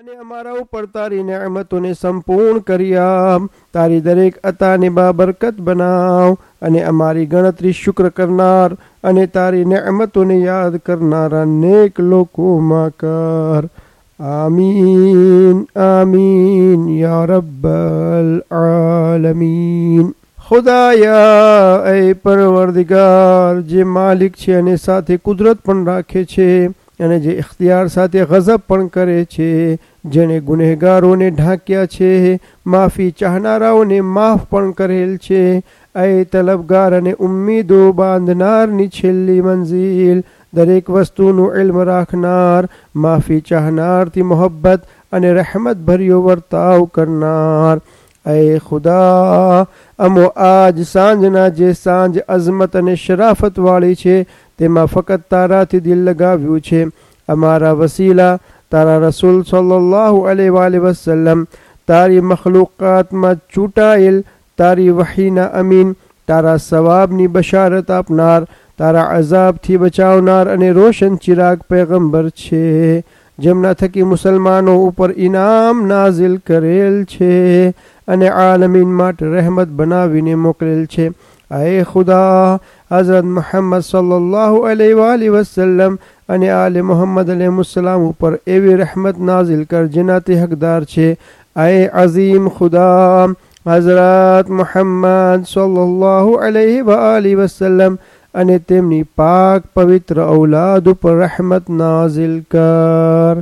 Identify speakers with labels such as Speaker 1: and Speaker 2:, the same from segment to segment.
Speaker 1: અને અમારા ઉપર તારી નેમતોને સંપૂર્ણ કરી આપ. તારી દરેક અતાને બાબરકત બનાવ અને અમારી ગણતરી શુક્ર કરનાર અને તારી નેમતોને યાદ કરનારા નેક લોકોમાં કર. આમીન આમીન યા રબ્બલ આલમીન. ખુદાયા એ પરવરદિગાર, જે માલિક છે અને સાથે કુદરત પણ રાખે છે અને જે ઇખ્તિયાર સાથે ગઝબ પણ કરે છે, જેણે ગુનેહગારોને ઢાંક્યા છે, માફી ચાહનારાઓને માફ પણ કરેલ છે. એ તલબગાર અને ઉમ્મીદો બાંધનારની છેલ્લી મંઝિલ, દરેક વસ્તુનું ઇલ્મ રાખનાર, માફી ચાહનારથી મોહબ્બત અને રહેમત ભર્યો વર્તાવ કરનાર. એ ખુદા, અમો આજ સાંજના જે સાંજ અઝમત અને શરાફત વાળી છે તેમાં ફક્ત તારાથી દિલ લગાવ્યું છે. અમારા વસીલા તારા રસૂલ સલ્લલ્લાહુ અલૈહિ વસલ્લમ, તારી મખલુકાતમાં ચૂંટાયેલ, તારી વહીના અમીન, તારા સવાબની બશારત આપનાર, તારા અઝાબથી બચાવનાર અને રોશન ચિરાગ પૈગંબર છે, જેમના થકી મુસલમાનો ઉપર ઇનામ નાઝિલ કરેલ છે અને આલમીન માટે રહેમત બનાવીને મોકલેલ છે. એ ખુદા, હઝરત મુહમ્મદ સલ્લલ્લાહુ અલૈહિ વસલ્લમ અને આલે મુહમ્મદ અલૈહિસ્સલામ ઉપર એવી રહેમત નાઝિલ કર જેના તે હકદાર છે. એ અઝીમ ખુદા, હઝરત મુહમ્મદ સલ્લલ્લાહુ અલૈહિ વસલ્લમ અને તેમની પાક પવિત્ર ઔલાદ ઉપર રહેમત નાઝિલ કર.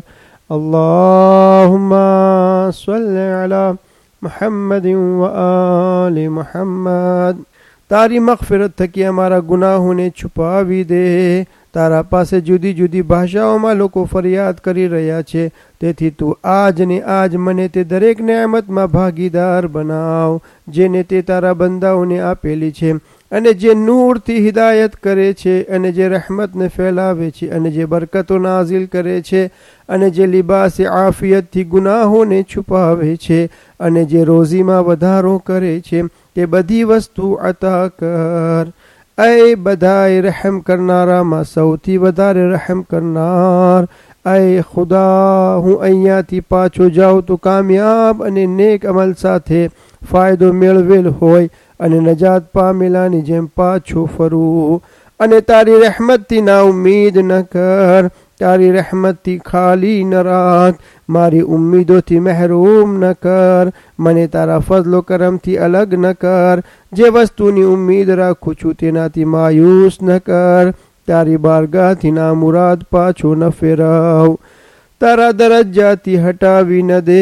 Speaker 1: અલ્લાહુમ્મા સલ્લિ અલા મુહમ્મદ વ આલિ મુહમ્મદ. તારી મગફિરત થકી અમારા ગુનાહોને છુપાવી દે. તારા પાસે જુદી જુદી ભાષાઓમાં લોકો ફરિયાદ કરી રહ્યા છે, તેથી તું આજ ને આજ મને તે દરેક નેમતમાં ભાગીદાર બનાવ જેને તે તારા બંદાઓને આપેલી છે, અને જે નૂરથી હિદાયત કરે છે, અને જે રહેમતને ફેલાવે છે, અને જે બરકતો નાઝિલ કરે છે, અને જે લિબાસે આફિયતથી ગુનાહોને છુપાવે છે, અને જે રોઝીમાં વધારો કરે છે, તે બધી વસ્તુ અતા કર. એ બધાય રહેમ કરનારામાં સૌથી વધારે રહેમ કરનાર. એ ખુદા, હું અહીંયાથી પાછો જાઉં તો કામયાબ અને નેક અમલ સાથે ફાયદો મેળવેલ હોય અને નજાત પામેલાની જેમ પાછો ફરું. અને તારી રહેમતથી ના ઉમ્મીદ ન કર, તારી રહેમતથી ખાલી ન રાખ, મારી ઉમ્મીદોથી મહેરૂમ ન કર, મને તારા ફઝલો કરમથી અલગ ન કર. જે વસ્તુની ઉમ્મીદ રાખું છું તેનાથી માયુસ ન કર. તારી બારગાહથી ના મુરાદ પાછો ન ફેરવ, તારા દરજ્જાથી હટાવી ન દે.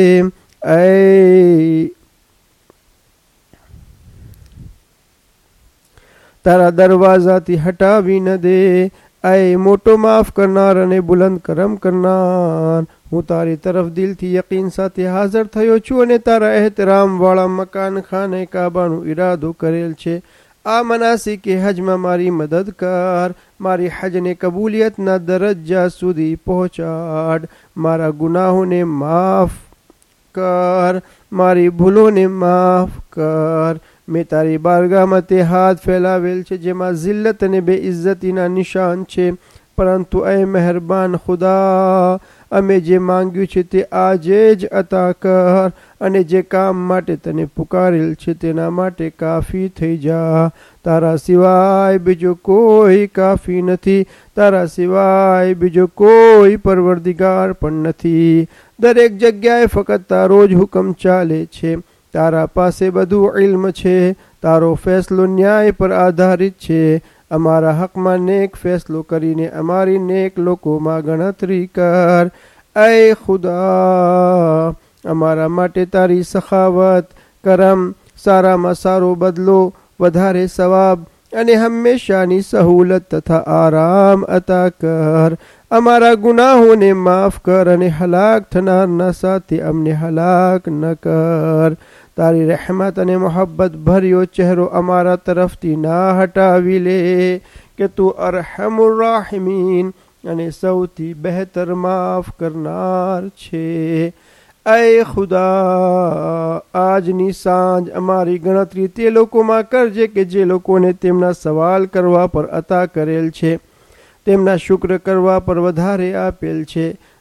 Speaker 1: તારા દરવાજાથી હટાવી ન દે. એ મોટો માફ કરનાર અને બુલંદ કરમ કરનાર, હું તારી તરફ દિલથી યકીન સાથે હાજર થયો છું અને તારા એહતરામ વાળા મકાન ખાને કાબાનો ઈરાદો કરેલ છે. આ મનાસિકે હજમાં મારી મદદ કર, મારી હજને કબૂલિયતના દરજ્જા સુધી પહોંચાડ, મારા ગુનાહોને માફ કર, મારી ભૂલોને માફ કર. મેં તારી બારગાહમાં તે હાથ ફેલાવેલ છે જેમાં જિલ્લત અને બેઇજ્જતીના નિશાન છે, પરંતુ એ મહેરબાન ખુદા, અમે જે માંગ્યું છે તે આજે જ અતા કર, અને જે કામ માટે તને પુકારેલ છે તેના માટે કાફી થઈ જા. તારા સિવાય બીજો કોઈ કાફી નથી, તારા સિવાય બીજો કોઈ પરવરદિગાર પણ નથી. દરેક જગ્યાએ ફક્ત તારો જ હુકમ ચાલે છે. તારા પાસે બધું ઇલ્મ છે, તારો ફેસલો ન્યાય પર આધારિત છે. અમારા હકમાં નેક ફેસલો કરીને અમારી નેક લોકોમાં ગણતરી કર. એ ખુદા, અમારા માટે તારી સખાવત, કરમ, સારામાં સારો બદલો, વધારે સવાબ અને હંમેશાની સહુલત તથા આરામ અતા કર. અમારા ગુનાહોને માફ કર અને હલાક થનારના સાથે અમને હલાક ન કર. તારી રહેમત અને મોહબ્બત ભર્યો ચહેરો અમારા તરફથી ના હટાવી લે, કે તું અરહમુર રાહિમીન અને સૌથી બહેતર માફ કરનાર છે. એ ખુદા, આજની સાંજ અમારી ગણતરી તે લોકોમાં કરજે કે જે લોકોને તેમના સવાલ કરવા પર અતા કરેલ છે, તેમના શુક્ર કરવા પર વધારે આપેલ છે,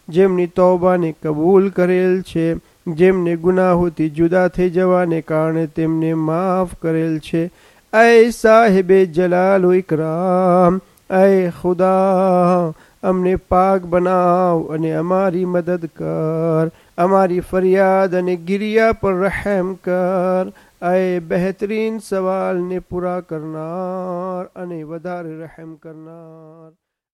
Speaker 1: જેમની તૌબાને કબૂલ કરેલ છે, જેમને ગુનાહોથી જુદા થઈ જવાને કારણે તેમને માફ કરેલ છે. ऐ સાહેબે જલાલ ઇકરામ, ऐ ખુદા અમને પાક બનાવ અને અમારી મદદ કર, અમારી ફરિયાદ અને ગિરિયા પર રહેમ કર. ऐ બહેતરીન સવાલને પૂરા કરનાર અને વધારે રહેમ કરનાર.